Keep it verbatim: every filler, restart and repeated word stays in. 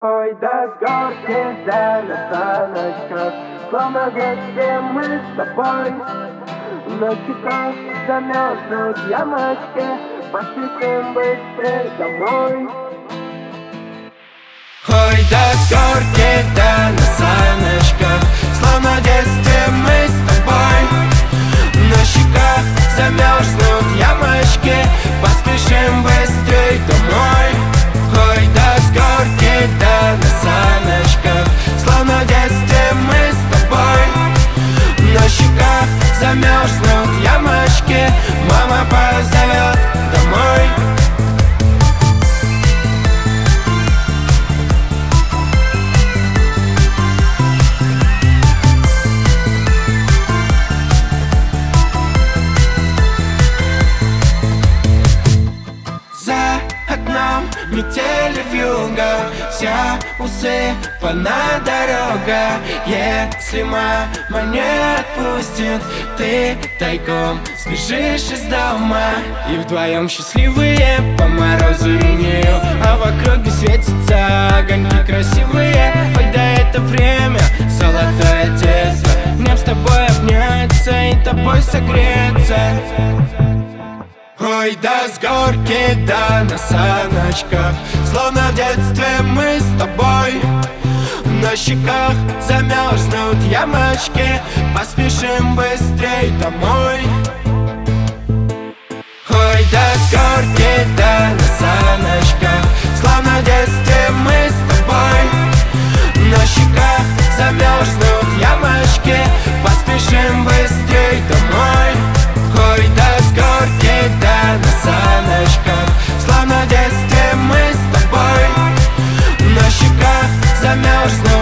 Ой, да с горки, да на саночках, словно в детстве мы с тобой. На щеках замерзнут ямочки, поспешим быстрей домой. Ой, да с горки, да на саночках, словно в детстве мы с тобой. На щеках замерзнут ямочки, поспешим быстрей домой. Ой, да с горки, да на саночках, словно в детстве мы с тобой. На щеках замерзнут ямочки, мама позовет домой. За окном метели вьюга, вся усыпана дорога. Если мама не отпустит, ты тайком сбежишь из дома. И вдвоем счастливые по морозу и инею, а в округе светятся огоньки красивые. Ой, да это время, золотое детство, днем с тобой обняться и тобой согреться. Ой, да с горки, да на саночках, словно в детстве мы с тобой. На щеках замерзнут ямочки, поспешим быстрей домой. Ой, да с горки, да на саночках, словно в детстве мы с тобой. На щеках замерзнут ямочки, поспешим быстрей домой. Ой, да с горки, да на саночках, словно в детстве мы с тобой. На щеках замерзнут